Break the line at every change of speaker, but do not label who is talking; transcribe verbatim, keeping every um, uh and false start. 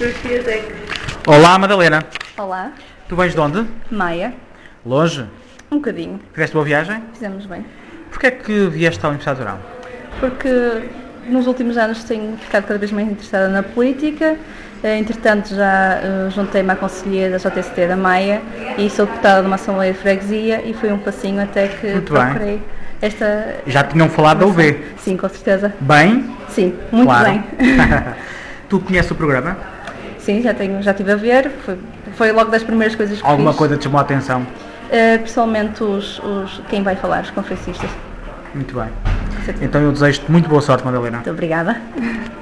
Olá, Madalena.
Olá,
Tu vens de onde?
Maia.
Longe?
Um bocadinho.
Fizeste boa viagem?
Fizemos bem.
Porquê é que vieste ao Universidade de Verão?
Porque nos últimos anos tenho ficado cada vez mais interessada na política. Eh, Entretanto, já eh, juntei-me à conselheira da J S T da Maia e sou deputada de uma Assembleia de Freguesia e foi um passinho até que
Muito bem.
procurei esta...
Já tinham falado da U V?
Sim, com certeza.
Bem?
Sim, muito
Claro.
bem.
Tu conheces o programa?
Sim, já, tenho, já estive a ver. Foi, foi logo das primeiras coisas que
Alguma
fiz.
coisa te chamou a atenção?
Eh, Pessoalmente, os, os, quem vai falar, os conferencistas.
Muito bem.
Com certeza.
Então eu desejo-te muito boa sorte, Madalena.
Muito obrigada.